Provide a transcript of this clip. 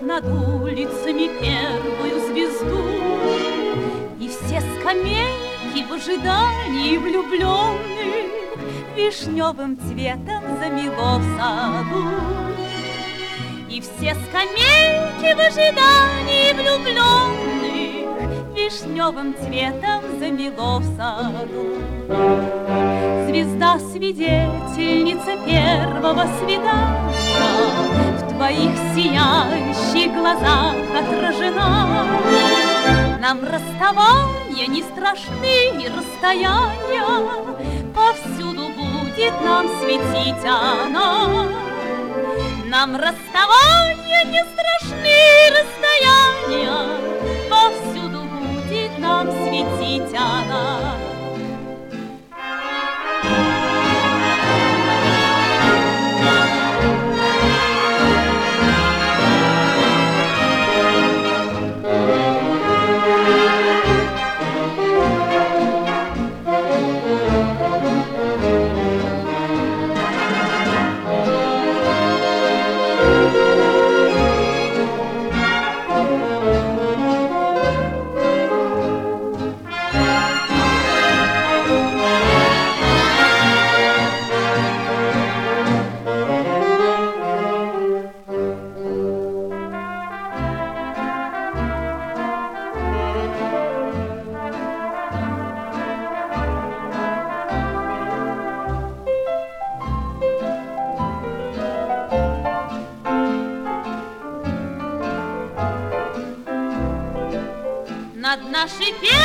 над улицами первую звезду, и все скамейки в ожидании влюбленных вишневым цветом замело в саду. И все скамейки в ожидании влюбленных вишневым цветом замело в саду. Звезда, свидетельница первого свидания, в твоих сияющих глазах отражена. Нам расставания не страшны, и расстояния, повсюду будет нам светить она. Нам расставания не страшны, расстояния, повсюду будет нам светить она. Над нашей